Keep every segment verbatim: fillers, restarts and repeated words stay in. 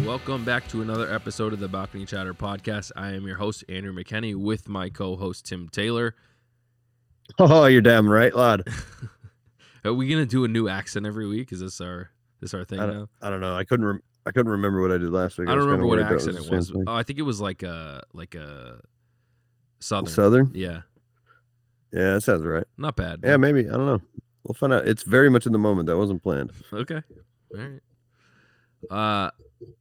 welcome back to another episode of the Balcony Chatter podcast. I am your host, Andrew McKenney, with my co-host, Tim Taylor. Oh, you're damn right, lad. Are we gonna do a new accent every week? Is this our this our thing I now? I don't know. I couldn't. Rem- I couldn't remember what I did last week. I don't remember what accent it it was. Oh, I think it was like a like a southern. Southern. Yeah. Yeah, that sounds right. Not bad. Yeah, maybe. I don't know. We'll find out. It's very much in the moment. That wasn't planned. Okay. All right. Uh.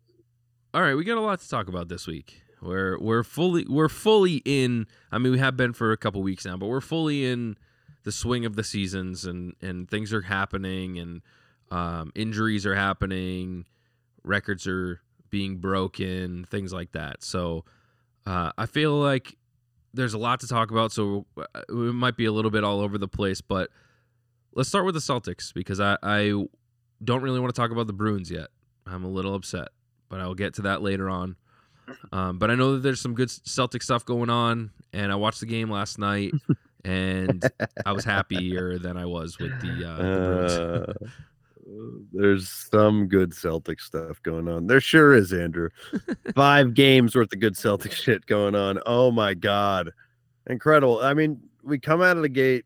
All right. We got a lot to talk about this week. We're we're fully we're fully in. I mean, we have been for a couple weeks now, but we're fully in the swing of the seasons, and and things are happening, and um, injuries are happening, records are being broken, things like that. So uh, I feel like there's a lot to talk about. So it might be a little bit all over the place, but let's start with the Celtics, because I, I don't really want to talk about the Bruins yet. I'm a little upset, but I'll get to that later on. Um, but I know that there's some good Celtic stuff going on, and I watched the game last night, and I was happier than I was with the, uh, the Bruins. Uh, there's some good Celtic stuff going on. There sure is, Andrew. Five games worth of good Celtic shit going on. Oh my God. Incredible. I mean, we come out of the gate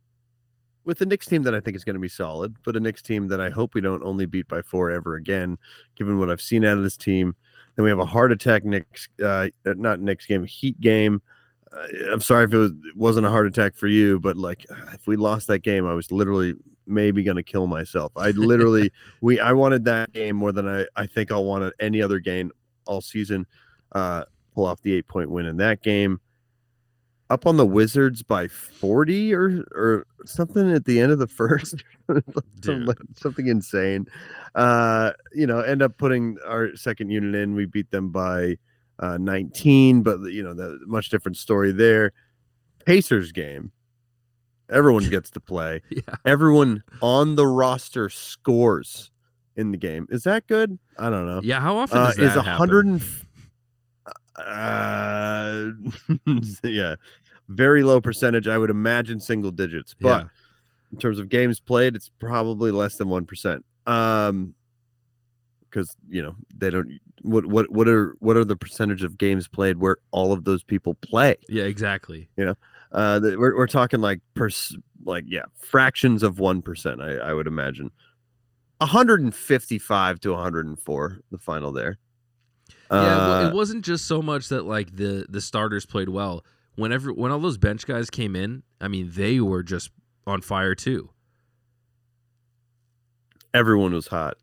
with a Knicks team that I think is going to be solid, but a Knicks team that I hope we don't only beat by four ever again, given what I've seen out of this team. Then we have a heart attack Knicks, uh, not Knicks game, Heat game. Uh, I'm sorry if it, was, it wasn't a heart attack for you, but like if we lost that game, I was literally maybe going to kill myself. I literally, we, I wanted that game more than I, I think I'll want any other game all season. Uh, pull off the eight point win in that game. Up on the Wizards by forty or or something at the end of the first, something, something insane. Uh, you know, end up putting our second unit in. We beat them by uh, nineteen, but you know, the much different story there. Pacers game. Everyone gets to play. Yeah. Everyone on the roster scores in the game. Is that good? I don't know. Yeah. How often Uh, does that is a hundred happen? and Uh, yeah, very low percentage. I would imagine single digits, but Yeah. in terms of games played, it's probably less than one percent. Um, because you know they don't. What what what are what are the percentage of games played where all of those people play? Yeah, exactly. You know, uh, the, we're we're talking like pers like yeah, fractions of one percent. I I would imagine. one hundred fifty-five to one hundred four, the final there. Yeah, Uh, it wasn't just so much that like the the starters played well. Whenever when all those bench guys came in, I mean, they were just on fire too. Everyone was hot.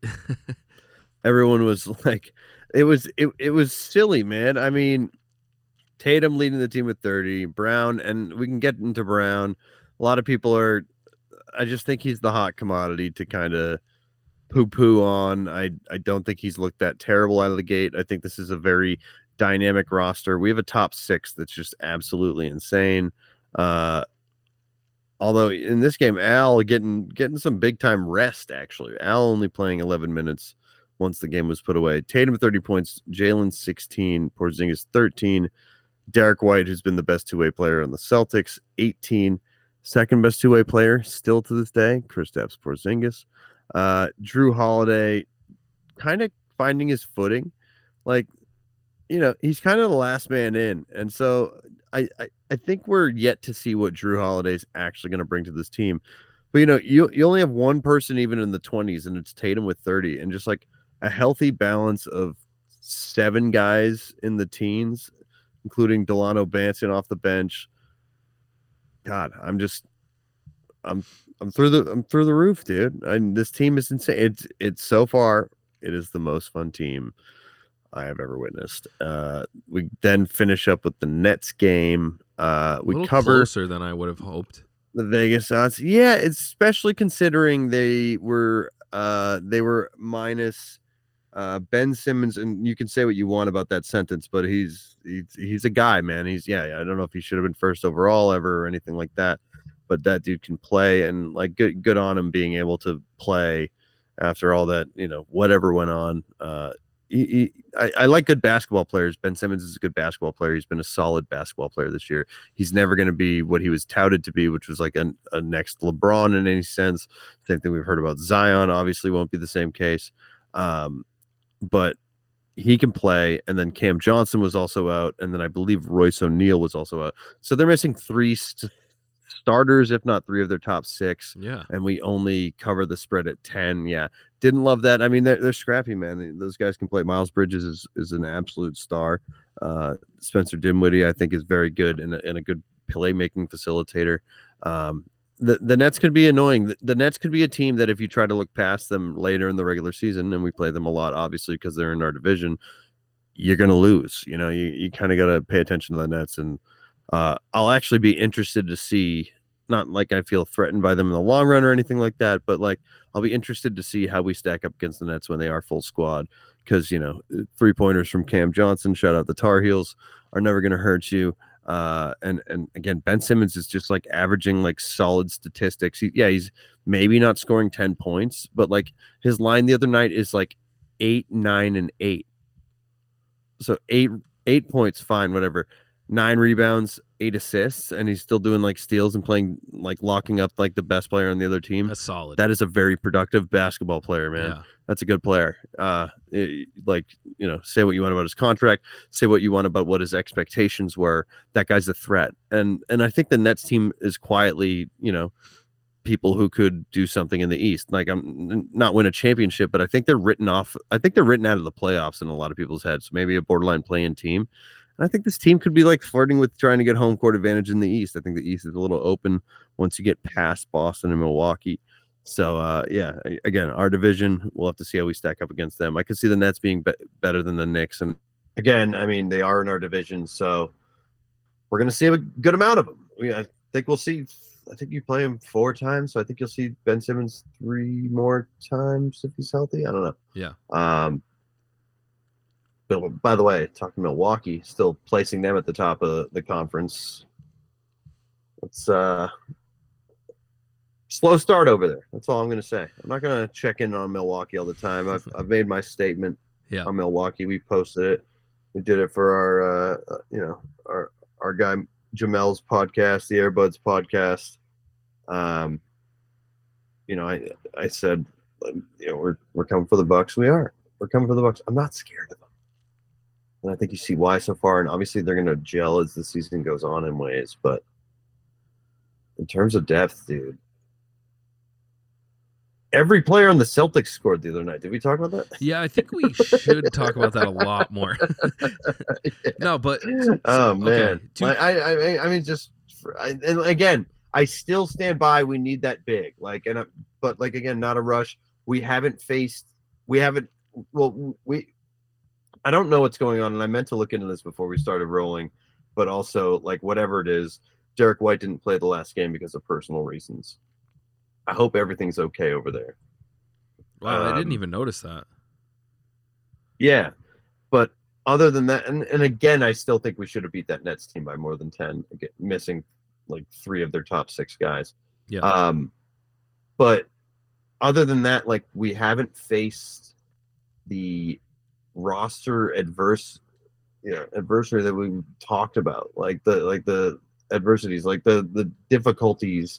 Everyone was like, it was it it was silly, man. I mean, Tatum leading the team with thirty, Brown, and we can get into Brown. A lot of people are. I just think he's the hot commodity to kind of poo-poo on. I I don't think he's looked that terrible out of the gate. I think this is a very dynamic roster. We have a top six that's just absolutely insane. Uh, although in this game, Al getting getting some big time rest. Actually, Al only playing eleven minutes once the game was put away. Tatum thirty points, Jalen sixteen, Porzingis thirteen, Derek White, who's been the best two way player on the Celtics, eighteen. Second best two way player still to this day, Kristaps Porzingis. Uh, Drew Holiday kind of finding his footing. Like, you know, he's kind of the last man in. And so I, I, I think we're yet to see what Drew Holiday's actually going to bring to this team. But, you know, you, you only have one person even in the twenties, and it's Tatum with thirty. And just like a healthy balance of seven guys in the teens, including Delano Banton off the bench. God, I'm just, I'm, I'm through the, I'm through the roof, dude. And this team is insane. It's, it's so far, it is the most fun team I have ever witnessed. Uh, we then finish up with the Nets game. Uh, we a little cover closer than I would have hoped. The Vegas odds. Yeah, especially considering they were, uh, they were minus. Uh, Ben Simmons, and you can say what you want about that sentence, but he's he's he's a guy, man. He's yeah, I don't know if he should have been first overall ever or anything like that, but that dude can play, and like good good on him being able to play after all that, you know, whatever went on. Uh, he, he, I, I like good basketball players. Ben Simmons is a good basketball player. He's been a solid basketball player this year. He's never going to be what he was touted to be, which was like a, a next LeBron in any sense. Same thing we've heard about Zion. Obviously, won't be the same case. Um, But he can play, and then Cam Johnson was also out, and then I believe Royce O'Neal was also out. So they're missing three st- starters, if not three of their top six. Yeah. And we only cover the spread at ten. Yeah. Didn't love that. I mean, they're, they're scrappy, man. Those guys can play. Miles Bridges is, is an absolute star. Uh, Spencer Dinwiddie, I think, is very good and a, and a good playmaking facilitator. Um, the, the Nets could be annoying. The, the Nets could be a team that if you try to look past them later in the regular season, and we play them a lot, obviously, because they're in our division, you're going to lose. You know, you, you kind of got to pay attention to the Nets. And uh, I'll actually be interested to see, not like I feel threatened by them in the long run or anything like that, but like I'll be interested to see how we stack up against the Nets when they are full squad. Because, you know, three pointers from Cam Johnson, shout out the Tar Heels, are never going to hurt you. Uh, and and again, Ben Simmons is just like averaging like solid statistics. He, yeah, he's maybe not scoring ten points, but like his line the other night is like eight, nine, and eight. So eight eight points, fine, whatever. Nine rebounds, eight assists, and he's still doing like steals and playing like locking up like the best player on the other team. That's solid. That is a very productive basketball player, man. Yeah. That's a good player. Uh, it, like, you know, say what you want about his contract, say what you want about what his expectations were. That guy's a threat. And and I think the Nets team is quietly, you know, people who could do something in the East. Like, I'm not win a championship, but I think they're written off. I think they're written out of the playoffs in a lot of people's heads. Maybe a borderline play-in team. And I think this team could be like flirting with trying to get home court advantage in the East. I think the East is a little open once you get past Boston and Milwaukee. So, uh, yeah, again, our division, we'll have to see how we stack up against them. I could see the Nets being be- better than the Knicks. And again, I mean, they are in our division, so we're going to see a good amount of them. We, I think we'll see, I think you play him four times, so I think you'll see Ben Simmons three more times if he's healthy. I don't know. Yeah. Um, but by the way, talking Milwaukee, still placing them at the top of the conference. It's uh slow start over there. That's all I'm going to say. I'm not going to check in on Milwaukee all the time. I've I've made my statement yeah. on Milwaukee. We posted it. We did it for our uh, you know our our guy Jamel's podcast, the Airbuds podcast. Um, you know, I I said, you know, we're we're coming for the Bucks. We are. We're coming for the Bucks. I'm not scared of them. And I think you see why so far. And obviously they're going to gel as the season goes on in ways. But in terms of depth, dude, every player on the Celtics scored the other night. Did we talk about that? Yeah, I think we should talk about that a lot more. yeah. No, but oh man, okay, two, I, I I mean just for, I, and again, I still stand by. We need that big, like, and but like again, not a rush. We haven't faced. We haven't. Well, we. I don't know what's going on, and I meant to look into this before we started rolling, but also like whatever it is, Derek White didn't play the last game because of personal reasons. I hope everything's okay over there. Wow, um, I didn't Um, even notice that. Yeah, but other than that, and, and again, I still think we should have beat that Nets team by more than ten, again, missing like three of their top six guys. Yeah. Um, but other than that, like we haven't faced the roster adverse, you know, adversary that we talked about, like the like the adversities, like the the difficulties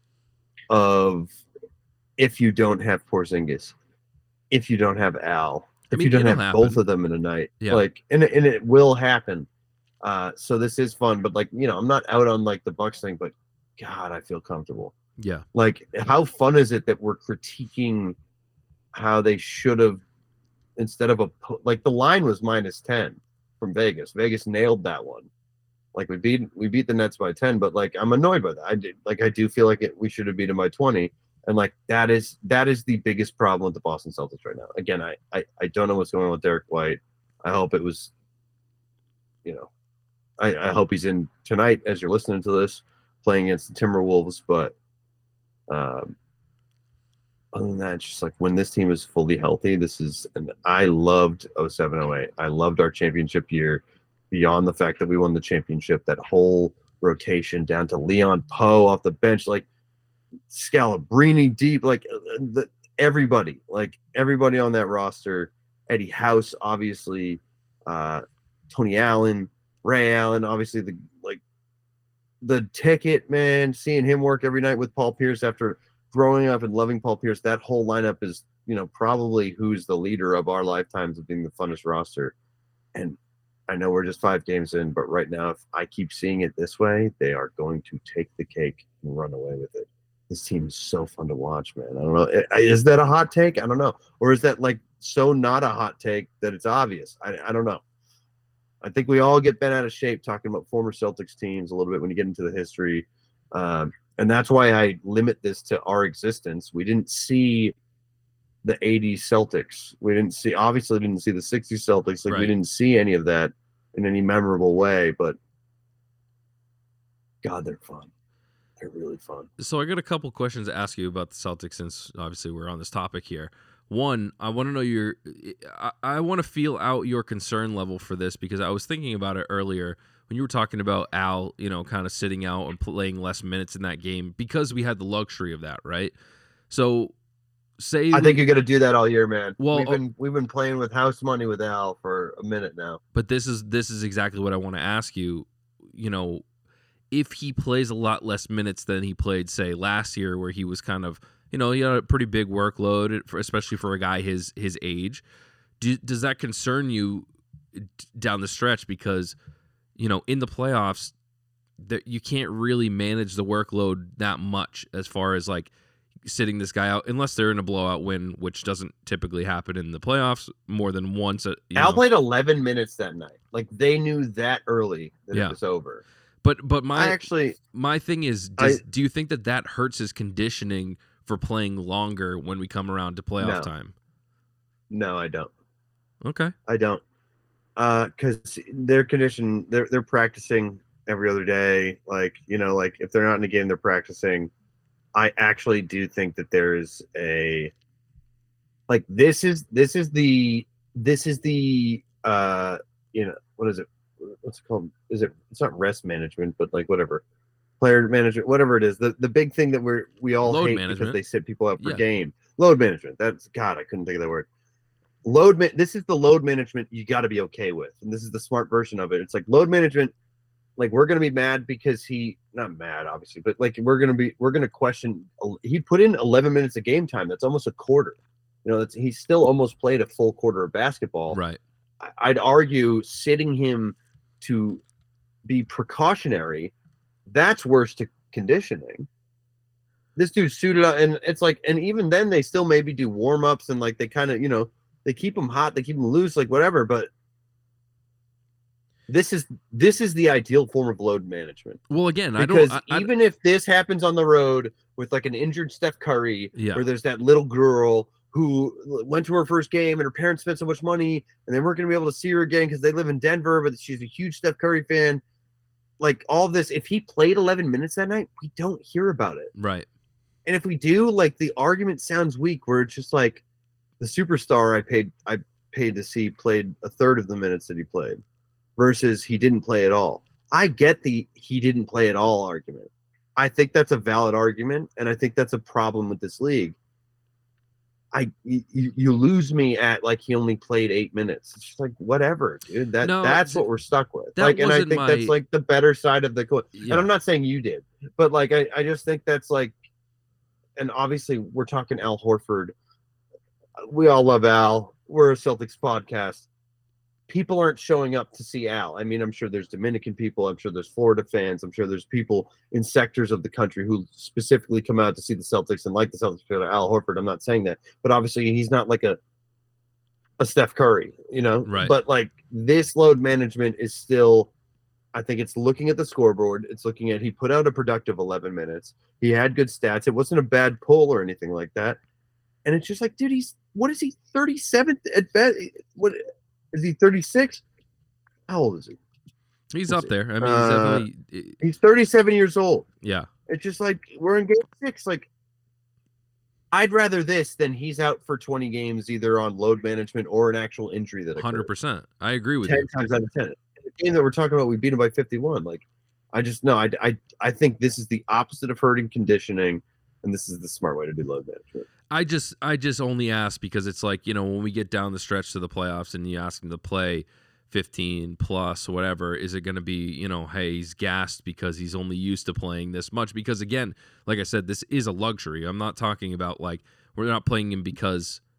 of if you don't have Porzingis, if you don't have Al, I if mean, you don't it'll have happen. both of them in a night, Yeah. like and and it will happen. Uh, so this is fun, but like you know, I'm not out on like the Bucks thing, but God, I feel comfortable. Yeah. Like, how fun is it that we're critiquing how they should have, instead of a like the line was minus ten from Vegas. Vegas nailed that one. Like we beat we beat the Nets by ten, but like I'm annoyed by that. I did like I do feel like it, we should have beat them by twenty, and like that is that is the biggest problem with the Boston Celtics right now. Again, I I, I don't know what's going on with Derek White. I hope it was, you know, I, I hope he's in tonight as you're listening to this, playing against the Timberwolves. But um, other than that, it's just like when this team is fully healthy, this is, and I loved oh seven oh eight. I loved our championship year. Beyond the fact that we won the championship, that whole rotation down to Leon Poe off the bench, like Scalabrine deep, like the, everybody, like everybody on that roster. Eddie House, obviously, uh, Tony Allen, Ray Allen, obviously the like the ticket man, seeing him work every night with Paul Pierce after growing up and loving Paul Pierce. That whole lineup is you know, probably who's the leader of our lifetimes of being the funnest roster. And I know we're just five games in, but right now, if I keep seeing it this way, they are going to take the cake and run away with it. This team is so fun to watch, man. I don't know. Is that a hot take? I don't know. Or is that like so not a hot take that it's obvious? I, I don't know. I think we all get bent out of shape talking about former Celtics teams a little bit when you get into the history. Um, and that's why I limit this to our existence. We didn't see the eighties Celtics. We didn't see, obviously didn't see the sixties Celtics. Like, right. We didn't see any of that in any memorable way, but God, they're fun. They're really fun. So I got a couple questions to ask you about the Celtics, since obviously we're on this topic here. One, I want to know your, I, I want to feel out your concern level for this, because I was thinking about it earlier when you were talking about Al, you know, kind of sitting out and playing less minutes in that game, because we had the luxury of that, right? So say I we, think you're going to do that all year, man. Well, we've been we've been playing with house money with Al for a minute now. But this is this is exactly what I want to ask you. You know, if he plays a lot less minutes than he played, say, last year, where he was kind of, you know, he had a pretty big workload, for, especially for a guy his his age. Do, does that concern you down the stretch? Because, you know, in the playoffs, that you can't really manage the workload that much, as far as like sitting this guy out, unless they're in a blowout win, which doesn't typically happen in the playoffs more than once. You Al know. played eleven minutes that night. Like, they knew that early that yeah. it was over. But but my I actually my thing is, does, I, do you think that that hurts his conditioning for playing longer when we come around to playoff no. time? No, I don't. Okay, I don't. Uh, because they're conditioned. They're they're practicing every other day. Like, you know, like if they're not in a game, they're practicing. I actually do think that there is a like this is this is the this is the uh you know what is it what's it called is it it's not rest management, but like whatever player management, whatever it is, the the big thing that we're we all load hate management. because they sit people up for yeah. game load management. That's God, I couldn't think of that word. Load man this is the load management you got to be okay with, and this is the smart version of it. It's like load management. Like, we're gonna be mad because he not mad obviously, but like we're gonna be we're gonna question. He put in eleven minutes of game time. That's almost a quarter. You know, that's he's still almost played a full quarter of basketball. Right. I'd argue sitting him to be precautionary, that's worse to conditioning. This dude's suited up, and it's like, and even then they still maybe do warm ups and like they kind of, you know, they keep him hot, they keep him loose, like whatever, but. This is this is the ideal form of load management. Well, again, because I don't. I, even I, if this happens on the road with like an injured Steph Curry, yeah. where there's that little girl who went to her first game and her parents spent so much money and they weren't going to be able to see her again because they live in Denver, but she's a huge Steph Curry fan. Like all this, if he played eleven minutes that night, we don't hear about it. Right. And if we do, like the argument sounds weak, where it's just like the superstar I paid I paid to see played a third of the minutes that he played. Versus he didn't play at all. I get the he didn't play at all argument. I think that's a valid argument, and I think that's a problem with this league. I you, you lose me at like he only played eight minutes. It's just like whatever, dude. That no, that's what we're stuck with. That like, and I think my... that's like the better side of the coin. Yeah. And I'm not saying you did, but like I, I just think that's like, and obviously we're talking Al Horford. We all love Al. We're a Celtics podcast. People aren't showing up to see Al. I mean, I'm sure there's Dominican people. I'm sure there's Florida fans. I'm sure there's people in sectors of the country who specifically come out to see the Celtics and like the Celtics for Al Horford. I'm not saying that, but obviously he's not like a a Steph Curry, you know. Right. But like this load management is still, I think it's looking at the scoreboard. It's looking at he put out a productive eleven minutes. He had good stats. It wasn't a bad pull or anything like that. And it's just like, dude, he's what is he thirty-seven at best? What? Is he thirty-six? How old is he? He's Let's up see. there. I mean, he's uh, definitely. He's thirty-seven years old. Yeah. It's just like we're in game six. Like, I'd rather this than he's out for twenty games, either on load management or an actual injury that occurred. one hundred percent. I agree with ten you. times out of ten. In the game that we're talking about, we beat him by fifty-one. Like, I just no. I, I, I think this is the opposite of hurting conditioning, and this is the smart way to do load management. I just I just only ask because it's like, you know, when we get down the stretch to the playoffs and you ask him to play fifteen plus or whatever, is it going to be, you know, hey, he's gassed because he's only used to playing this much? Because again, like I said, this is a luxury. I'm not talking about like we're not playing him because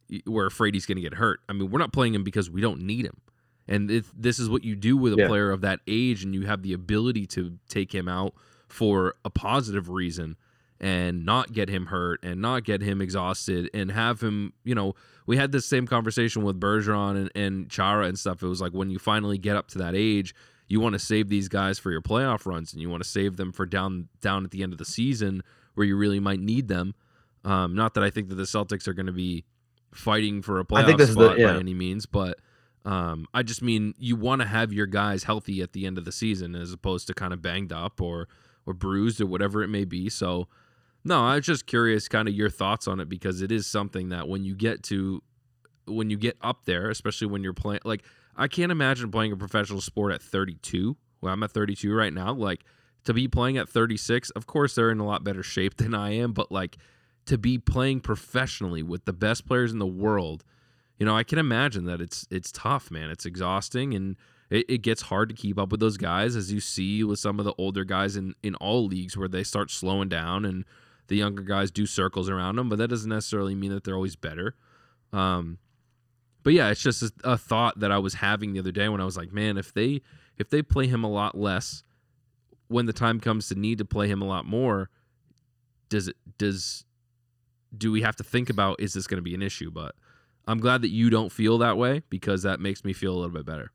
we're afraid he's going to get hurt. I mean, we're not playing him because we don't need him. And if this is what you do with a Yeah. player of that age, and you have the ability to take him out for a positive reason and not get him hurt and not get him exhausted and have him, you know, we had this same conversation with Bergeron and, and Chara and stuff. It was like, when you finally get up to that age, you want to save these guys for your playoff runs, and you want to save them for down down at the end of the season where you really might need them. Um, not that I think that the Celtics are going to be fighting for a I think playoff this is spot the- yeah. by any means, but um, I just mean you want to have your guys healthy at the end of the season as opposed to kind of banged up or or bruised or whatever it may be. So, no, I was just curious kind of your thoughts on it, because it is something that when you get to when you get up there, especially when you're playing, like, I can't imagine playing a professional sport at thirty-two. Well, I'm at thirty-two right now. Like, to be playing at thirty-six, of course they're in a lot better shape than I am, but like, to be playing professionally with the best players in the world, you know, I can imagine that it's it's tough, man. It's exhausting, and it, it gets hard to keep up with those guys, as you see with some of the older guys in, in all leagues, where they start slowing down and the younger guys do circles around them, but that doesn't necessarily mean that they're always better. Um, but yeah, it's just a, a thought that I was having the other day when I was like, man, if they if they play him a lot less, when the time comes to need to play him a lot more, does it does do we have to think about, is this going to be an issue? But I'm glad that you don't feel that way, because that makes me feel a little bit better.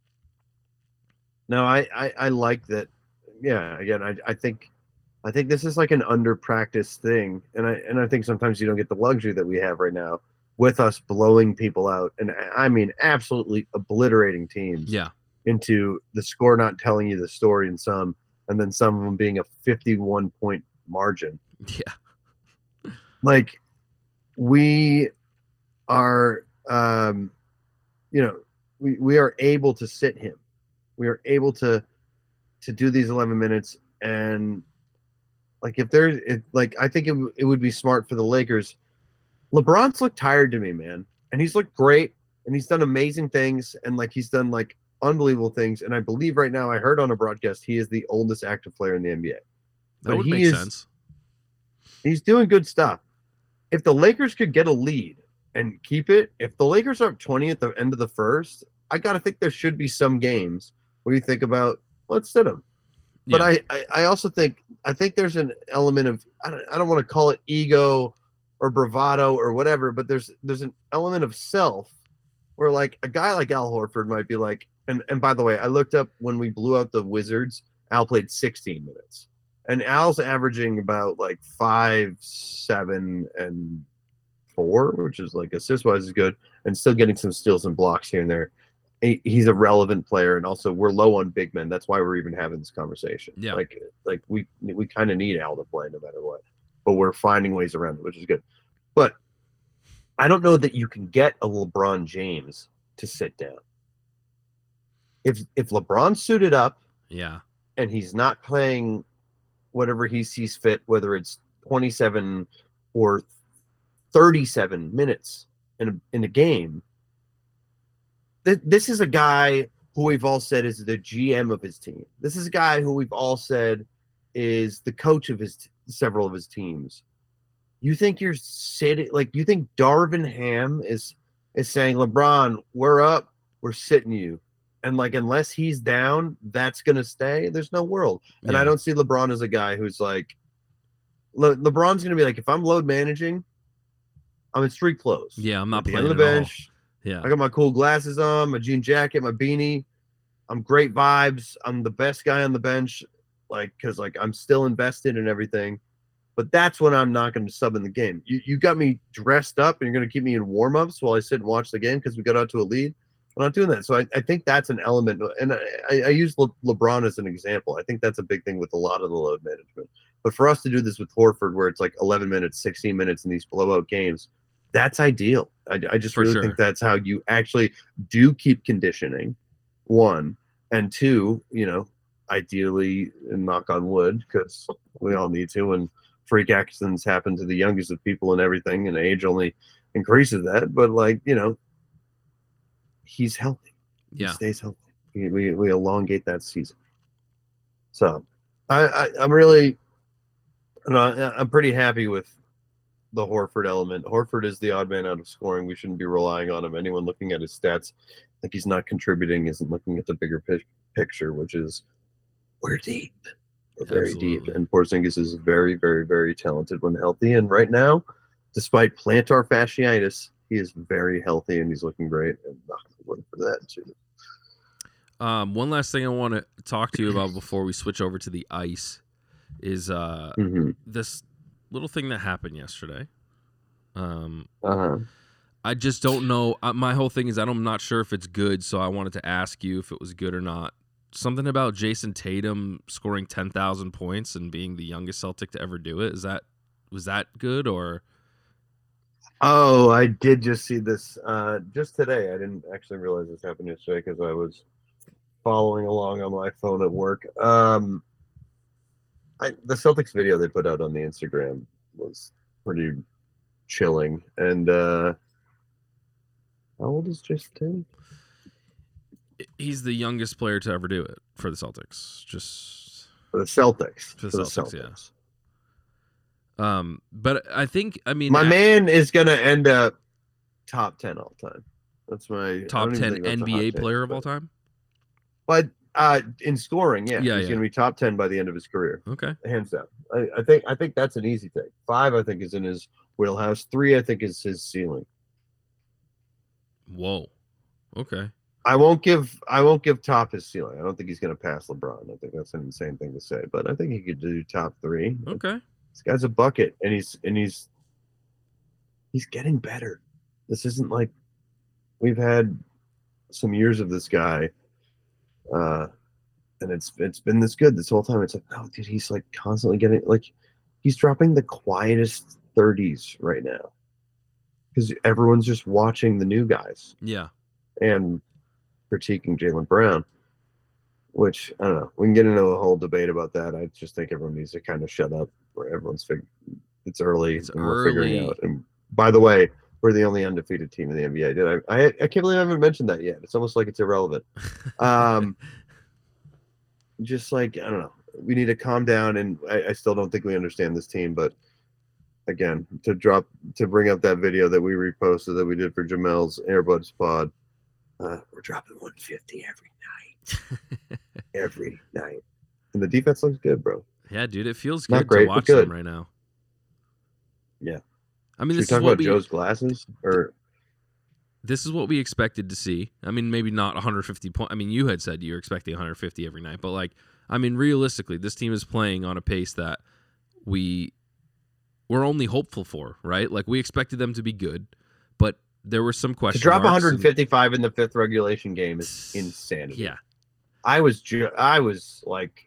No, I, I, I like that. Yeah, again, I, I think I think this is like an under practiced thing, and I and I think sometimes you don't get the luxury that we have right now with us blowing people out, and I mean absolutely obliterating teams. Yeah. Into the score not telling you the story in some, and then some of them being a fifty-one point margin. Yeah. Like, we are, um, you know, we, we are able to sit him. We are able to to do these eleven minutes, and like if there's if, like I think it, it would be smart for the Lakers. LeBron's looked tired to me, man, and he's looked great, and he's done amazing things, and like he's done like unbelievable things. And I believe right now, I heard on a broadcast, he is the oldest active player in the N B A. That But would he make is- sense. He's doing good stuff. If the Lakers could get a lead and keep it, if the Lakers are up twenty at the end of the first, I got to think there should be some games where you think about, let's sit them. But Yeah. I, I, I also think I think there's an element of I don't, I don't want to call it ego or bravado or whatever, but there's there's an element of self where like a guy like Al Horford might be like, and and by the way, I looked up when we blew out the Wizards, Al played sixteen minutes, and Al's averaging about like five, seven, and four, which is like assist wise is good, and still getting some steals and blocks here and there. He- He's a relevant player, and also we're low on big men. That's why we're even having this conversation. Yeah. Like like we we kind of need Al to play no matter what, but we're finding ways around it, which is good. But I don't know that you can get a LeBron James to sit down. If if LeBron suited up Yeah. and he's not playing whatever he sees fit, whether it's twenty-seven or thirty-seven minutes in a, in a game, th- this is a guy who we've all said is the G M of his team. This is a guy who we've all said is the coach of his t- several of his teams. You think you're sitting like you think Darvin Ham is is saying, LeBron, we're up, we're sitting you. And like unless he's down, that's gonna stay. There's no world. And Yeah. I don't see LeBron as a guy who's like Le- LeBron's gonna be like, if I'm load managing, I'm in street clothes. Yeah, I'm not At the playing end of the at all. bench. Yeah. I got my cool glasses on, my jean jacket, my beanie. I'm great vibes. I'm the best guy on the bench, like because like I'm still invested in everything. But that's when I'm not going to sub in the game. You you got me dressed up, and you're going to keep me in warm ups while I sit and watch the game because we got out to a lead. I'm not doing that. So I, I think that's an element, and I, I, I use Le- LeBron as an example. I think that's a big thing with a lot of the load management. But for us to do this with Horford, where it's like eleven minutes, sixteen minutes in these blowout games, that's ideal. I, I just For really sure. think that's how you actually do keep conditioning, one. And two, you know, ideally, and knock on wood, because we all need to, and freak accidents happen to the youngest of people and everything, and age only increases that. But, like, you know, he's healthy. He Yeah. stays healthy. We, we, we elongate that season. So I, I, I'm really, you know, I'm pretty happy with the Horford element. Horford is the odd man out of scoring. We shouldn't be relying on him. Anyone looking at his stats, like he's not contributing, isn't looking at the bigger pi- picture, which is we're deep. We're very Absolutely. deep. And Porzingis is very, very, very talented when healthy. And right now, despite plantar fasciitis, he is very healthy and he's looking great. And I'm looking for that too. Um, one last thing I want to talk to you about before we switch over to the ice is uh, Mm-hmm. this little thing that happened yesterday. Um, Uh-huh. I just don't know. Uh, my whole thing is I'm not sure if it's good, so I wanted to ask you if it was good or not. Something about Jason Tatum scoring ten thousand points and being the youngest Celtic to ever do it. Is that was that good or? Oh, I did just see this uh, just today. I didn't actually realize this happened yesterday because I was following along on my phone at work. Um, I, the Celtics video they put out on the Instagram was pretty chilling. And uh, how old is Jason Tatum? He's the youngest player to ever do it for the Celtics. Just For the Celtics. For the For the Celtics, Celtics. yeah. Um, but I think I mean My I, man is gonna end up top ten all time. That's my top ten N B A player of all time. But uh, in scoring, yeah, Yeah, he's yeah. gonna be top ten by the end of his career, Okay. hands down. I, I think I think that's an easy thing. Five, I think, is in his wheelhouse. Three, I think, is his ceiling. Whoa. Okay. I won't give I won't give top his ceiling. I don't think he's gonna pass LeBron. I think that's an insane thing to say, but I think he could do top three. Okay. This guy's a bucket, and he's and he's he's getting better. This isn't like we've had some years of this guy, uh, and it's it's been this good this whole time. It's like, no, dude, he's like constantly getting like he's dropping the quietest thirties right now because everyone's just watching the new guys Yeah. and critiquing Jaylen Brown. Which I don't know. We can get into a whole debate about that. I just think everyone needs to kind of shut up. Where everyone's fig- it's early It's and we're figuring early. out. And by the way, we're the only undefeated team in the N B A. Did I? I, I can't believe I haven't mentioned that yet. It's almost like it's irrelevant. Um, just like I don't know. We need to calm down, and I, I still don't think we understand this team. But again, to drop to bring up that video that we reposted that we did for Jamel's Airbuds pod, uh, we're dropping one fifty every night. Every night. And the defense looks good, bro. Yeah, dude, it feels Not good great, to but watch good. them right now. Yeah. I mean, Should we this talk is what about we Joe's glasses? Or this is what we expected to see. I mean, maybe not one hundred fifty points. I mean, you had said you were expecting one hundred fifty every night, but like, I mean, realistically, this team is playing on a pace that we we're only hopeful for, right? Like, we expected them to be good, but there were some to questions. drop one fifty-five in the fifth regulation game is insanity. Yeah. I was ju- I was like,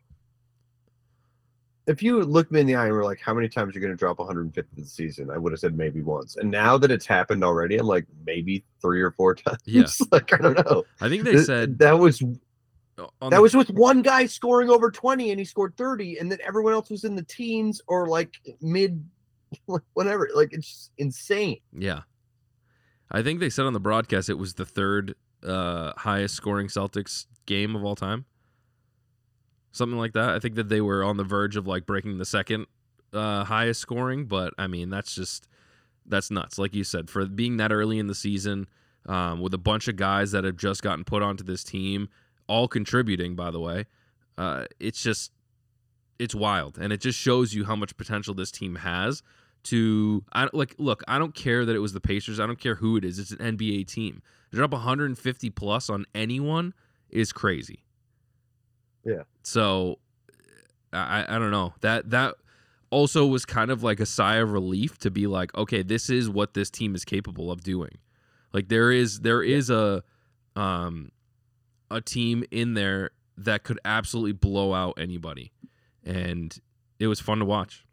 if you looked me in the eye and were like, how many times are you going to drop one fifty this season? I would have said maybe once. And now that it's happened already, I'm like, maybe three or four times. Yeah. Like, I don't know. I think they Th- said that was on that the- was with one guy scoring over twenty and he scored thirty, and then everyone else was in the teens or like mid, whatever. Like, it's just insane. Yeah. I think they said on the broadcast it was the third uh, highest scoring Celtics game of all time. Something like that. I think that they were on the verge of like breaking the second uh, highest scoring, but I mean, that's just, that's nuts. Like you said, for being that early in the season um, with a bunch of guys that have just gotten put onto this team, all contributing, by the way, uh, it's just, it's wild. And it just shows you how much potential this team has to, I like, look, I don't care that it was the Pacers. I don't care who it is. It's an N B A team. To drop one hundred fifty plus on anyone is crazy. Yeah. So I, I don't know. That that also was kind of like a sigh of relief to be like, okay, this is what this team is capable of doing. Like there is there is a um a team in there that could absolutely blow out anybody. And it was fun to watch.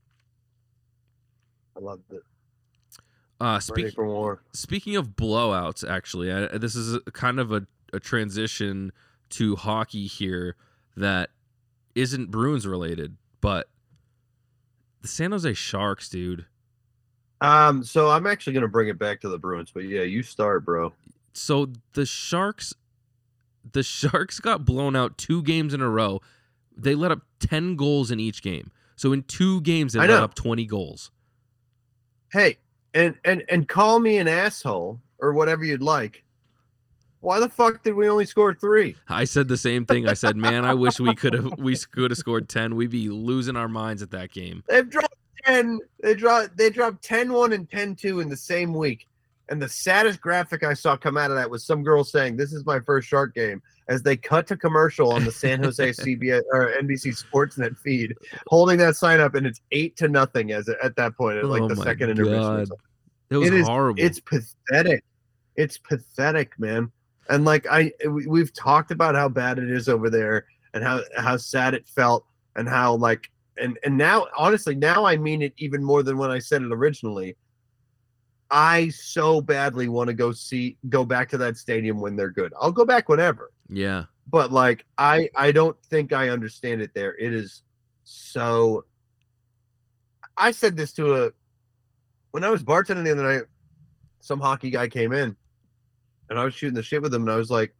I loved it. Uh Ready speaking for more. Speaking of blowouts, actually, I, this is a, kind of a, a transition to hockey here that isn't Bruins related, but the San Jose Sharks, dude. Um, so I'm actually gonna bring it back to the Bruins, but yeah, you start, bro. So the Sharks, the Sharks got blown out two games in a row. They let up ten goals in each game. So in two games, they I let know. up twenty goals. Hey, and and and call me an asshole or whatever you'd like. Why the fuck did we only score three? I said the same thing. I said, man, I wish we could have we could have scored ten. We'd be losing our minds at that game. They've dropped ten. They dropped they dropped ten one and ten two in the same week. And the saddest graphic I saw come out of that was some girl saying, "This is my first Shark game," as they cut to commercial on the San Jose C B S or N B C Sportsnet feed, holding that sign up, and it's eight to nothing as at that point, at like Oh the my second intermission. God. It was It is horrible. It's pathetic. It's pathetic, man. And like I, we- we've talked about how bad it is over there, and how how sad it felt, and how like, and and now honestly, now I mean it even more than when I said it originally. I so badly want to go see, go back to that stadium when they're good. I'll go back whenever, yeah. but like I, I don't think I understand it there. It is so. I said this to a when I was bartending the other night. Some hockey guy came in, and I was shooting the shit with him, and I was like,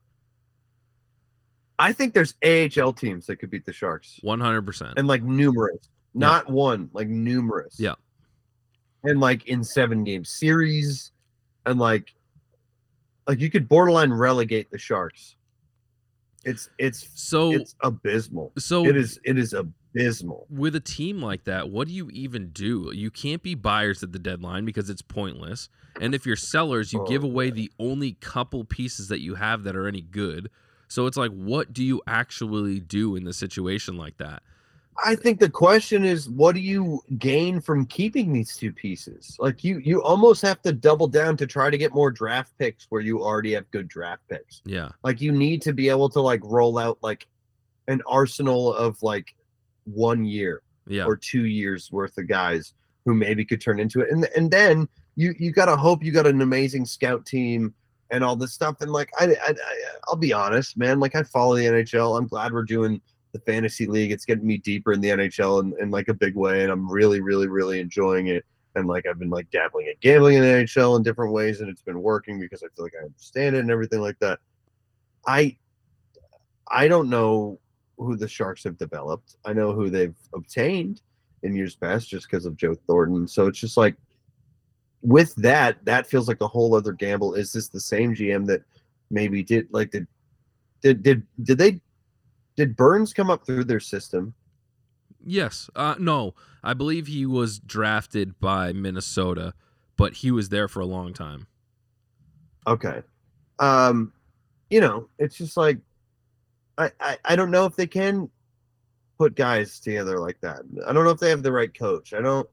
I think there's A H L teams that could beat the Sharks, one hundred percent. and like numerous, not one, like numerous. Yeah. And like in seven game series, and like like you could borderline relegate the Sharks. It's it's So it's abysmal. so It is it is abysmal. with a team like that, what do you even do? You can't be buyers at the deadline because it's pointless. And if you're sellers, you Oh, give away the only couple pieces that you have that are any good. So it's like, what do you actually do in a situation like that? I think the question is, what do you gain from keeping these two pieces? Like you you almost have to double down to try to get more draft picks where you already have good draft picks. Yeah. Like you need to be able to like roll out like an arsenal of like one year Yeah. or two years worth of guys who maybe could turn into it. And and then you you got to hope you got an amazing scout team and all this stuff. And like I, I, I I'll be honest, man, like I follow the N H L. I'm glad we're doing the fantasy league. It's getting me deeper in the N H L in, in like a big way, and I'm really really really enjoying it. And like I've been like dabbling in gambling in the N H L in different ways, and it's been working because I feel like I understand it and everything like that. I I don't know who the Sharks have developed. I know who they've obtained in years past just because of Joe Thornton. So it's just like with that, that feels like a whole other gamble. Is this the same G M that maybe did like did did did did they did Burns come up through their system? Yes. Uh, no, I believe he was drafted by Minnesota, but he was there for a long time. Okay. Um, you know, it's just like I, I, I don't know if they can put guys together like that. I don't know if they have the right coach. I don't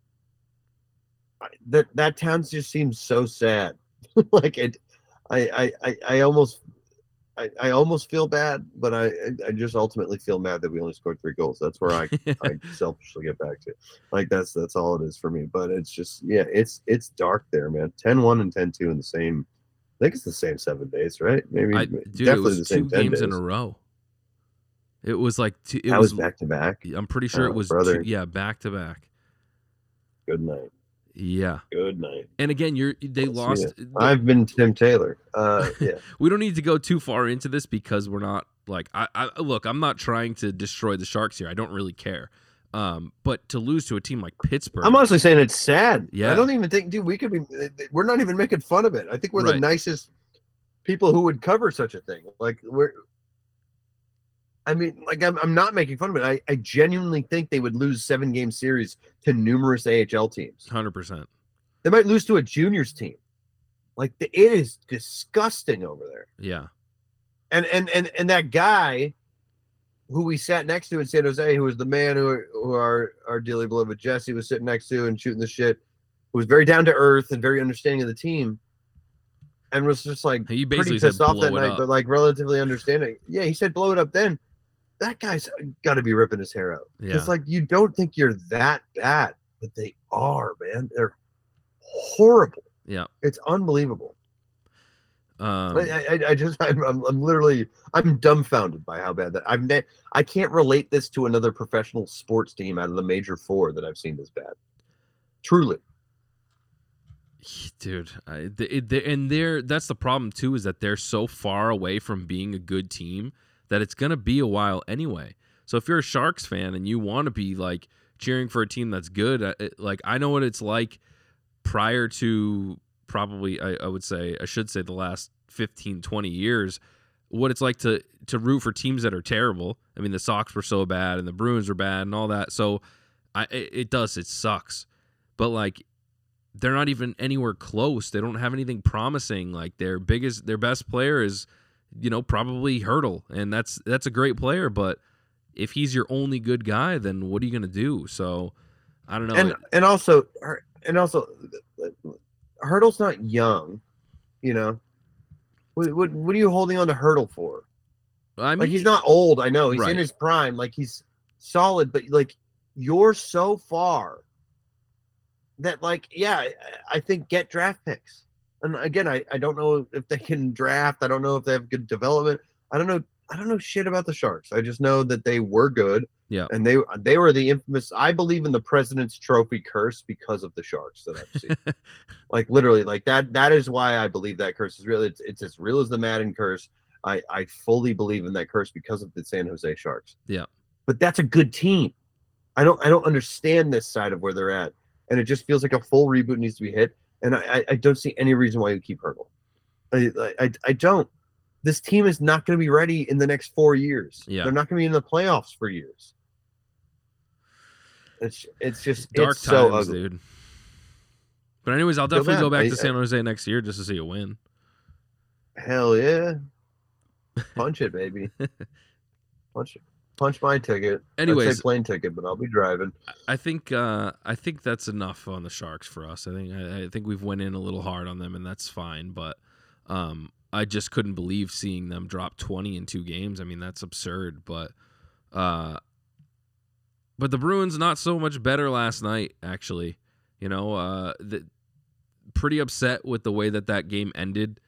I, that that town just seems so sad. Like it I I I, I almost I, I almost feel bad, but I I just ultimately feel mad that we only scored three goals. That's where I, I selfishly get back to. Like that's that's all it is for me. But it's just yeah, it's it's dark there, man. ten one and ten two in the same I think it's the same seven days, right? Maybe I, dude, definitely it was the two same ten games days. in a row. It was like two, it That was, was back to back. I'm pretty sure Oh, it was brother. two, yeah, back to back. Good night. Yeah. Good night. And again, you're they Let's see lost. it. I've been Tim Taylor. Uh, yeah. We don't need to go too far into this because we're not like I, I look. I'm not trying to destroy the Sharks here. I don't really care. Um, but to lose to a team like Pittsburgh, I'm honestly saying it's sad. Yeah. I don't even think, dude, we could be. We're not even making fun of it. I think we're the Right. nicest people who would cover such a thing. Like we're. I mean, like I'm, I'm not making fun of it. I, I genuinely think they would lose seven game series to numerous A H L teams. one hundred percent. They might lose to a juniors team. Like the, it is disgusting over there. Yeah. And and and and that guy who we sat next to in San Jose, who was the man who who our our dearly beloved Jesse was sitting next to and shooting the shit, who was very down to earth and very understanding of the team, and was just like He pretty basically pissed said off blow that it night, up. but like relatively understanding. Yeah, he said blow it up then. That guy's got to be ripping his hair out. Yeah. It's like you don't think you're that bad, but they are, man. They're horrible. Yeah. It's unbelievable. Um, I, I, I just, I'm, I'm, I'm literally, I'm dumbfounded by how bad that I've. Ne- I can't relate this to another professional sports team out of the major four that I've seen this bad. Truly, dude, I, they, they, and they're that's the problem too, is that they're so far away from being a good team that it's gonna be a while anyway. So if you're a Sharks fan and you want to be like cheering for a team that's good, uh, it- like I know what it's like prior to probably, I, I would say, I should say the last fifteen, twenty years, what it's like to to root for teams that are terrible. I mean, the Sox were so bad and the Bruins were bad and all that. So I it, it does, it sucks. But like, they're not even anywhere close. They don't have anything promising. Like their biggest, their best player is, you know, probably Hurdle, and that's that's a great player. But if he's your only good guy, then what are you gonna do? So I don't know. And and also and also, Hurdle's not young, you know. What, what what are you holding on to Hurdle for? I mean, like he's not old. I know he's right. in his prime. Like he's solid, but like you're so far that like yeah, I, I think get draft picks. And again, I, I don't know if they can draft. I don't know if they have good development. I don't know. I don't know shit about the Sharks. I just know that they were good. Yeah. And they they were the infamous. I believe in the President's Trophy curse because of the Sharks that I've seen. Like literally, like that. That is why I believe that curse is real. It's it's as real as the Madden curse. I I fully believe in that curse because of the San Jose Sharks. Yeah. But that's a good team. I don't I don't understand this side of where they're at, and it just feels like a full reboot needs to be hit. And I I don't see any reason why you keep Hurdle. I I I don't. This team is not going to be ready in the next four years. Yeah. They're not going to be in the playoffs for years. It's it's just dark it's times, so ugly. dude. But anyways, I'll Feel definitely bad. go back I- to San Jose next year just to see a win. Hell yeah. Punch it, baby. Punch it. Punch my ticket. I'd Anyways, say plane ticket, but I'll be driving. I think uh, I think that's enough on the Sharks for us. I think I, I think we've went in a little hard on them, and that's fine. But um, I just couldn't believe seeing them drop twenty in two games. I mean, that's absurd. But uh, but the Bruins not so much better last night. Actually, you know, uh, the, pretty upset with the way that that game ended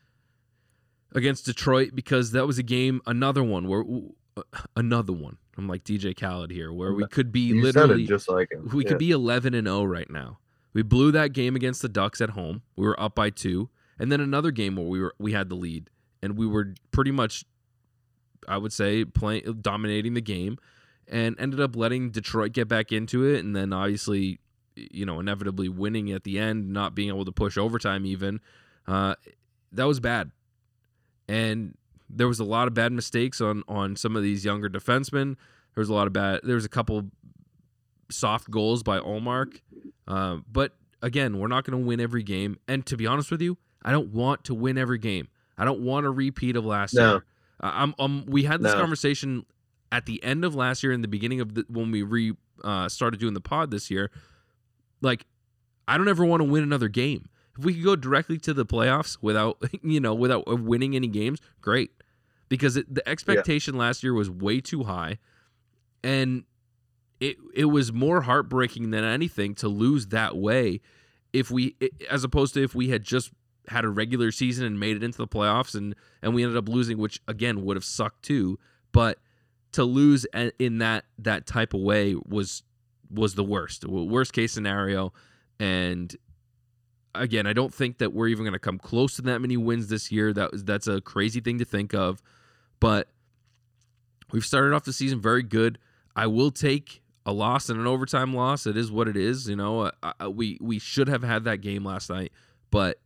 against Detroit, because that was a game, another one where. Another one. I'm like D J Khaled here, where we could be You literally sounded just like him. we Yeah. could be eleven and oh right now. We blew that game against the Ducks at home. We were up by two, and then another game where we were we had the lead, and we were pretty much, I would say, playing dominating the game, and ended up letting Detroit get back into it, and then obviously, you know, inevitably winning at the end, not being able to push overtime even. Uh, that was bad, and there was a lot of bad mistakes on on some of these younger defensemen. There was a lot of bad. There was a couple soft goals by Olmark, uh, but again, we're not going to win every game. And to be honest with you, I don't want to win every game. I don't want a repeat of last No. year. Uh, I'm, um, we had this No. conversation at the end of last year and the beginning of the, when we re uh, started doing the pod this year. Like, I don't ever want to win another game. If we could go directly to the playoffs without, you know, without winning any games, great. Because it, the expectation yeah. last year was way too high, and it it was more heartbreaking than anything to lose that way. If we, as opposed to if we had just had a regular season and made it into the playoffs, and and we ended up losing, which again would have sucked too. But to lose in that that type of way was was the worst, worst case scenario, and. Again, I don't think that we're even going to come close to that many wins this year. That was that's a crazy thing to think of, but we've started off the season very good. I will take a loss and an overtime loss. It is what it is. You know, I, I, we we should have had that game last night, but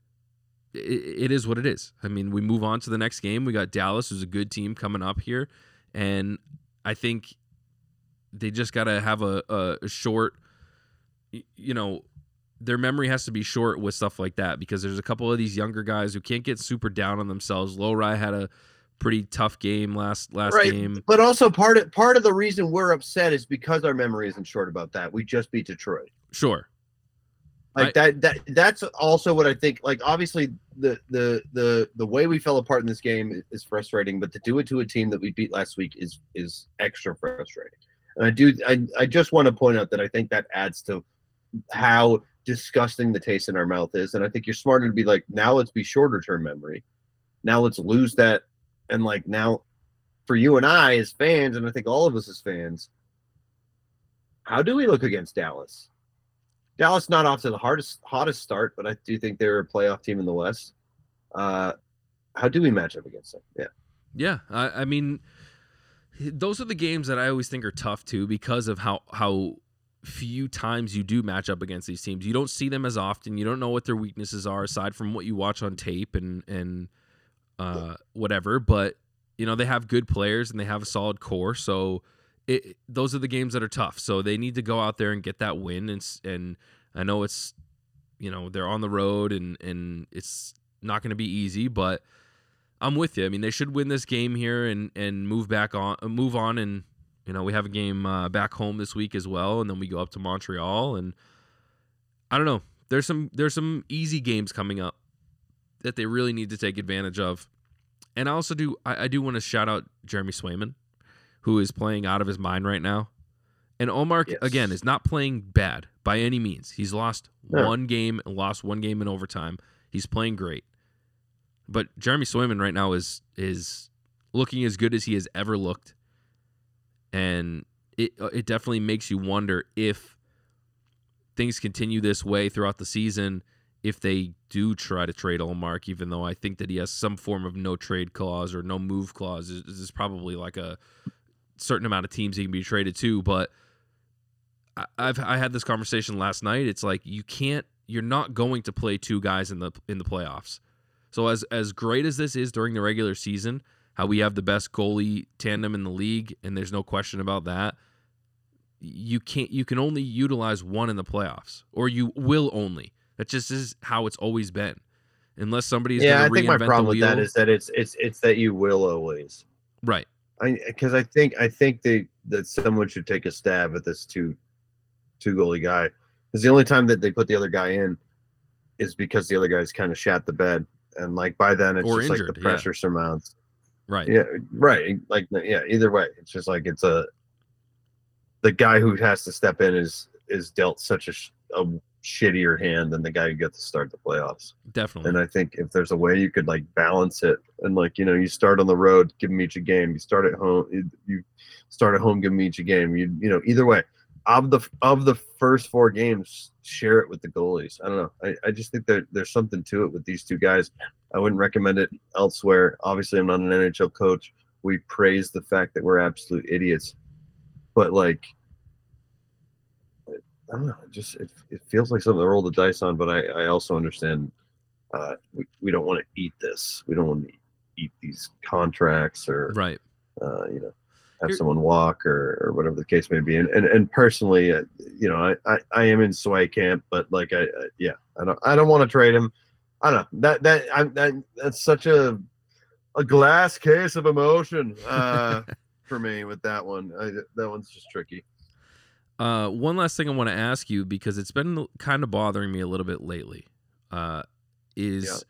it, it is what it is. I mean, we move on to the next game. We got Dallas, who's a good team coming up here, and I think they just got to have a, a short, you know. Their memory has to be short with stuff like that, because there's a couple of these younger guys who can't get super down on themselves. Lowry had a pretty tough game last last right. game. But also part of part of the reason we're upset is because our memory isn't short about that. We just beat Detroit. Sure. Like I, that that that's also what I think. Like obviously the the the the way we fell apart in this game is frustrating, but to do it to a team that we beat last week is is extra frustrating. And I do I I just want to point out that I think that adds to how disgusting the taste in our mouth is. And I think you're smarter to be like, now let's be shorter term memory. Now let's lose that. And like now for you and I as fans, and I think all of us as fans, how do we look against Dallas? Dallas not off to the hardest hottest start, but I do think they're a playoff team in the West. Uh, how do we match up against them? Yeah. Yeah. I, I mean, those are the games that I always think are tough too, because of how, how few times you do match up against these teams. You don't see them as often. You don't know what their weaknesses are aside from what you watch on tape and and uh, whatever. But you know, they have good players and they have a solid core. So it, those are the games that are tough. So they need to go out there and get that win. And and I know it's, you know, they're on the road and and it's not going to be easy, but I'm with you. I mean, they should win this game here and and move back on, move on and. You know, we have a game uh, back home this week as well, and then we go up to Montreal. And I don't know. There's some there's some easy games coming up that they really need to take advantage of. And I also do I, I do want to shout out Jeremy Swayman, who is playing out of his mind right now. And Omar yes. again is not playing bad by any means. He's lost no. one game and lost one game in overtime. He's playing great. But Jeremy Swayman right now is is looking as good as he has ever looked. And it it definitely makes you wonder if things continue this way throughout the season, if they do try to trade Ullmark, even though I think that he has some form of no trade clause or no move clause. This is probably like a certain amount of teams he can be traded to. But I, I've I had this conversation last night. It's like you can't, you're not going to play two guys in the in the playoffs. So as as great as this is during the regular season, how we have the best goalie tandem in the league, and there's no question about that. You can't. You can only utilize one in the playoffs, or you will only. That just is how it's always been, unless somebody's yeah. I think my problem with that is that it's it's it's that you will always right. I because I think I think they that someone should take a stab at this two two goalie guy, because the only time that they put the other guy in is because the other guy's kind of shat the bed, and like by then it's or just injured, like the pressure yeah. surmounts. Right. Yeah. Right. Like, yeah. Either way, it's just like it's a the guy who has to step in is is dealt such a, a shittier hand than the guy who gets to start the playoffs. Definitely. And I think if there's a way you could like balance it, and like you know, you start on the road, give them each a game. You start at home, you, you start at home, give them each a game. You you know, either way, of the of the first four games, share it with the goalies. I don't know. I, I just think that there's something to it with these two guys. I wouldn't recommend it elsewhere. Obviously, I'm not an N H L coach. We praise the fact that we're absolute idiots, but like, I don't know. It just it, it feels like something to roll the dice on. But I, I also understand uh, we we don't want to eat this. We don't want to eat these contracts or right. Uh, you know, have You're, someone walk or, or whatever the case may be. And and, and personally, uh, you know, I, I, I am in Sway camp, but like I, I yeah, I don't I don't want to trade him. I don't know that that I that that's such a a glass case of emotion uh, for me with that one. I, that one's just tricky. Uh, one last thing I want to ask you, because it's been kind of bothering me a little bit lately, uh, is yeah.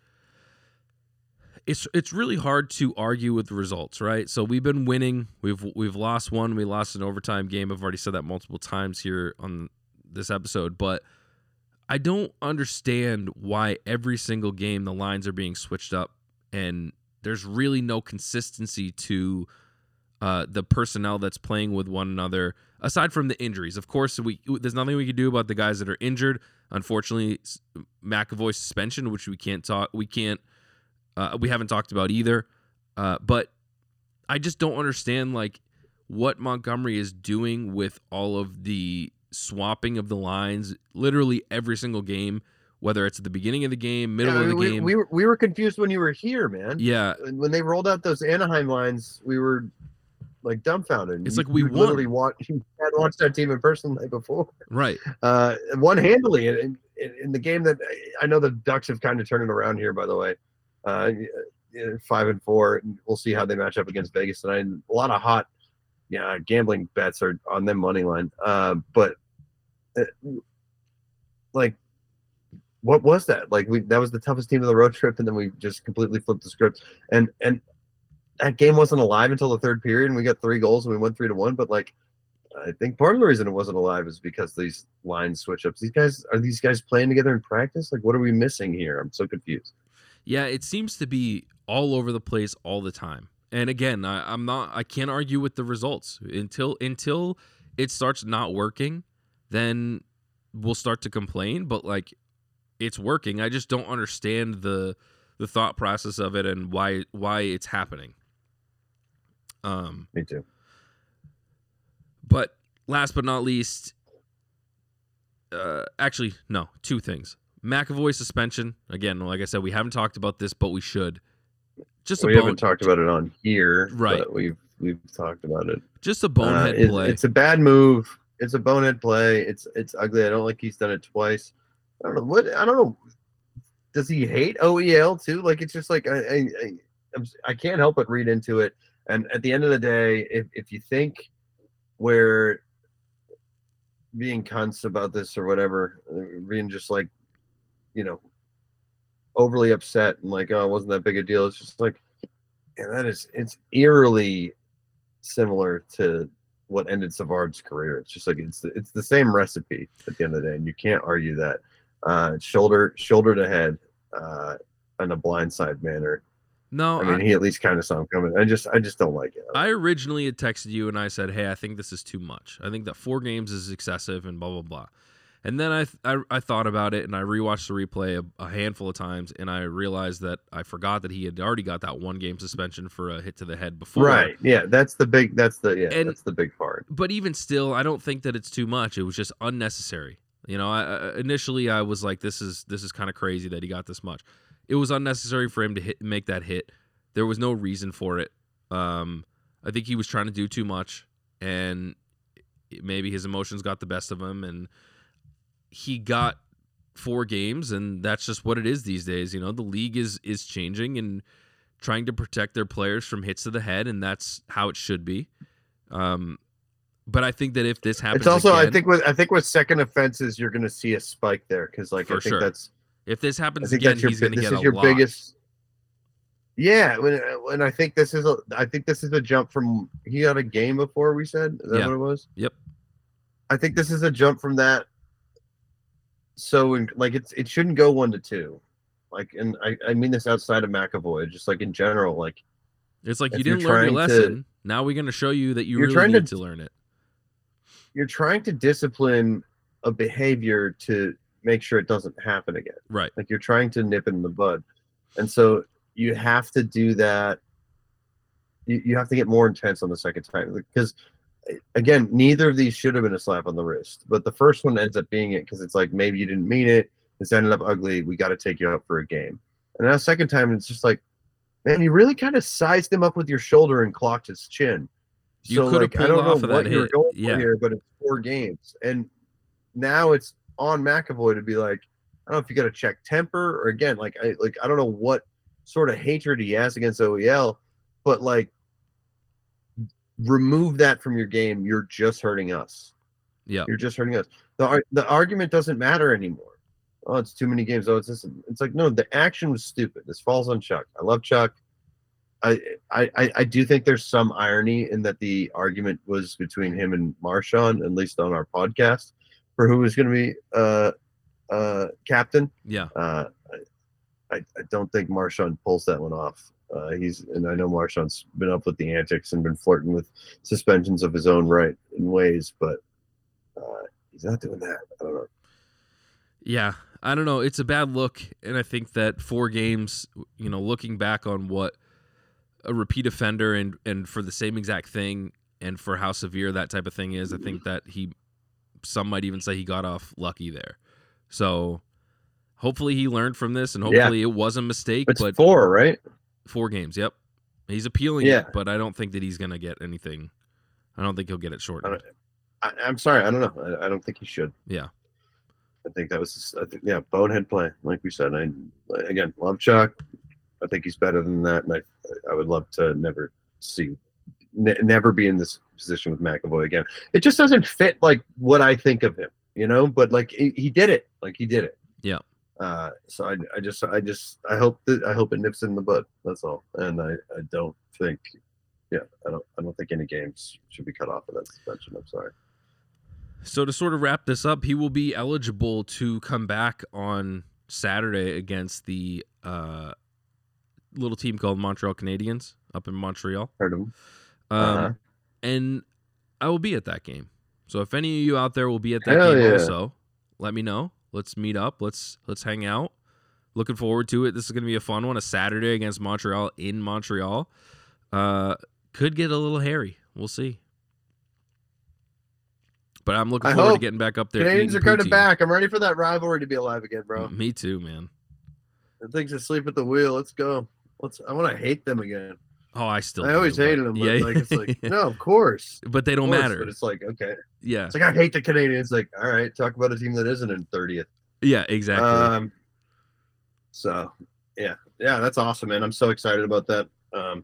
it's it's really hard to argue with the results, right? So we've been winning, we've we've lost one, we lost an overtime game. I've already said that multiple times here on this episode, but I don't understand why every single game the lines are being switched up and there's really no consistency to uh, the personnel that's playing with one another, aside from the injuries. Of course, we there's nothing we can do about the guys that are injured. Unfortunately, McAvoy's suspension, which we can't talk, we can't, uh, we haven't talked about either. Uh, but I just don't understand like what Montgomery is doing with all of the swapping of the lines literally every single game, whether it's at the beginning of the game, middle yeah, of the we, game. We were we were confused when you were here, man. Yeah. When they rolled out those Anaheim lines, we were like dumbfounded. It's you, like we you won. literally watched you had watched that team in person the night before. Right. Uh one handily in, in, in the game that I know the Ducks have kind of turned it around here, by the way. Uh five and four. We'll see how they match up against Vegas tonight. And a lot of hot yeah, gambling bets are on them money line. Uh, but uh, like, what was that? Like, we that was the toughest team of the road trip, and then we just completely flipped the script. And and that game wasn't alive until the third period, and we got three goals, and we won three to one. But like, I think part of the reason it wasn't alive is because these line switch ups. These guys are these guys playing together in practice? Like, what are we missing here? I'm so confused. Yeah, it seems to be all over the place all the time. And again, I, I'm not. I can't argue with the results until until it starts not working. Then we'll start to complain. But like, it's working. I just don't understand the the thought process of it and why why it's happening. Um, Me too. But last but not least, uh, actually, no, two things. McAvoy suspension. Again, like I said, we haven't talked about this, but we should. Just we a bone, haven't talked about it on here, right? But we've we've talked about it. Just a bonehead uh, it, play. It's a bad move. It's a bonehead play. It's it's ugly. I don't like he's done it twice. I don't know what. I don't know. Does he hate O E L too? Like it's just like I I, I, I'm, I can't help but read into it. And at the end of the day, if if you think we're being cunts about this or whatever, being just like, you know, overly upset and like, oh, it wasn't that big a deal. It's just like, yeah, that is, it's eerily similar to what ended Savard's career. It's just like, it's the, it's the same recipe at the end of the day, and you can't argue that. Uh, shoulder, shoulder to head, uh, in a blindside manner. No, I mean, I, he at least kind of saw him coming. I just, I just don't like it. I originally had texted you and I said, hey, I think this is too much. I think that four games is excessive and blah, blah, blah. And then I, I, I thought about it and I rewatched the replay a, a handful of times and I realized that I forgot that he had already got that one game suspension for a hit to the head before. Right. Yeah. That's the big, that's the, yeah, and, that's the big part. But even still, I don't think that it's too much. It was just unnecessary. You know, I, I, initially I was like, this is, this is kind of crazy that he got this much. It was unnecessary for him to hit, make that hit. There was no reason for it. Um, I think he was trying to do too much, and maybe his emotions got the best of him, and he got four games, and that's just what it is these days. You know, the league is is changing and trying to protect their players from hits to the head, and that's how it should be. Um, but I think that if this happens, it's also again, I think with I think with second offenses, you're going to see a spike there because like I think sure. that's if this happens I think again, that's your, he's going to this get is a your lot. biggest. Yeah, when, when I think this is a, I think this is a jump from he had a game before we said is that Yeah. what it was? Yep. I think this is a jump from that. So in, like it's it shouldn't go one to two, like and I, I mean this outside of McAvoy, just like in general, like It's like you if you're didn't learn your trying to- lesson. Now we're going to show you that you You're really trying need to- to learn it. you're trying to discipline a behavior to make sure it doesn't happen again. Right. Like you're trying to nip it in the bud, and so you have to do that. You, you have to get more intense on the second time because, again, neither of these should have been a slap on the wrist, but the first one ends up being it because it's like maybe you didn't mean it. This ended up ugly. We got to take you out for a game. And now second time, it's just like, man, you really kind of sized him up with your shoulder and clocked his chin. You so could have like, I pulled don't know off of what that you're hit. going Yeah. for here, but it's four games, and now it's on McAvoy to be like, I don't know if you got to check temper or again, like I like I don't know what sort of hatred he has against O E L, but like remove that from your game. You're just hurting us. Yeah. You're just hurting us. The ar- the argument doesn't matter anymore. Oh, it's too many games. Oh, it's this. It's like no, the action was stupid. This falls on Chuck. I love Chuck. I, I I do think there's some irony in that the argument was between him and Marshawn, at least on our podcast, for who was going to be uh, uh, captain. Yeah. Uh, I, I don't think Marshawn pulls that one off. Uh, he's and I know Marshawn's been up with the antics and been flirting with suspensions of his own right in ways, but uh, he's not doing that. I don't know. Yeah, I don't know. It's a bad look, and I think that four games, you know, looking back on what a repeat offender and and for the same exact thing and for how severe that type of thing is, I think that he, some might even say he got off lucky there. So hopefully he learned from this, and hopefully Yeah. it was a mistake. It's but four, right? Four games, yep. He's appealing Yeah. it, but I don't think that he's going to get anything. I don't think he'll get it shortened. I, I'm sorry, I don't know. I, I don't think he should. Yeah. I think that was, just, I think, yeah, bonehead play, like we said. I again love Chuck. I think he's better than that, and I, I would love to never see, ne- never be in this position with McAvoy again. It just doesn't fit like what I think of him, you know. But like he, he did it, like he did it. Yeah. Uh, so I, I just, I just, I hope that I hope it nips in the bud. That's all. And I, I don't think, yeah, I don't, I don't think any games should be cut off of that suspension. I'm sorry. So to sort of wrap this up, he will be eligible to come back on Saturday against the uh, little team called Montreal Canadiens up in Montreal. Heard him. Um, Uh-huh. And I will be at that game. So if any of you out there will be at that Hell game yeah. also, let me know. Let's meet up. Let's let's hang out. Looking forward to it. This is going to be a fun one. A Saturday against Montreal in Montreal. Uh, could get a little hairy. We'll see. but I'm looking I forward to hope. getting back up there. Canadians are eating kind of poutine. back. I'm ready for that rivalry to be alive again, bro. Me too, man. The things asleep at the wheel. Let's go. Let's. I want to hate them again. Oh, I still. I always do, but- hated them, but Yeah, like it's like no, of course, but they of don't course, matter. But it's like okay, Yeah, it's like I hate the Canadians. Like all right, talk about a team that isn't in thirtieth. yeah, exactly. Um. So yeah, yeah, that's awesome, man. I'm so excited about that. Um.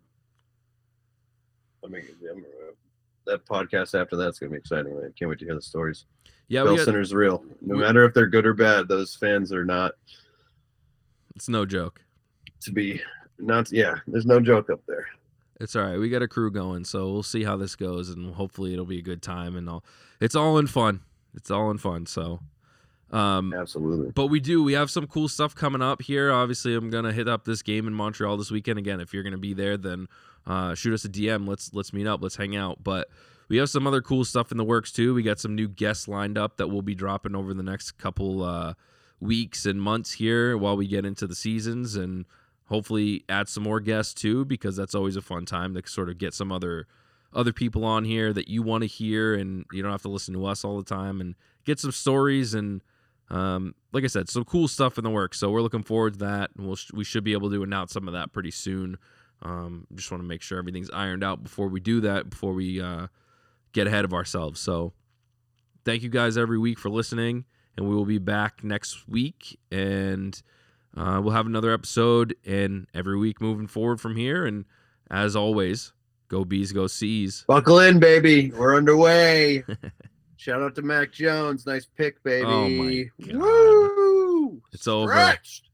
I mean, I'm, uh, that podcast after that's gonna be exciting. Man. Can't wait to hear the stories. yeah, we got, Pilsener's real. No we- matter if they're good or bad, those fans are not it's no joke. to be. Not yeah. There's no joke up there. It's all right. We got a crew going, so we'll see how this goes, and hopefully it'll be a good time. And all, it's all in fun. It's all in fun. So, um, Absolutely. but we do. We have some cool stuff coming up here. Obviously, I'm gonna hit up this game in Montreal this weekend. Again, if you're gonna be there, then uh, shoot us a D M. Let's let's meet up. Let's hang out. But we have some other cool stuff in the works too. We got some new guests lined up that we'll be dropping over the next couple uh, weeks and months here while we get into the seasons, and hopefully add some more guests too, because that's always a fun time to sort of get some other other people on here that you want to hear, and you don't have to listen to us all the time, and get some stories and um, like I said, some cool stuff in the works. So we're looking forward to that, and we'll we should be able to announce some of that pretty soon. Um, just want to make sure everything's ironed out before we do that, before we uh, get ahead of ourselves. So thank you guys every week for listening, and we will be back next week, and Uh, we'll have another episode and every week moving forward from here. And as always, go Bees, go C's. Buckle in, baby. We're underway. Shout out to Mac Jones. Nice pick, baby. Oh, my God. Woo! It's over. Stretched.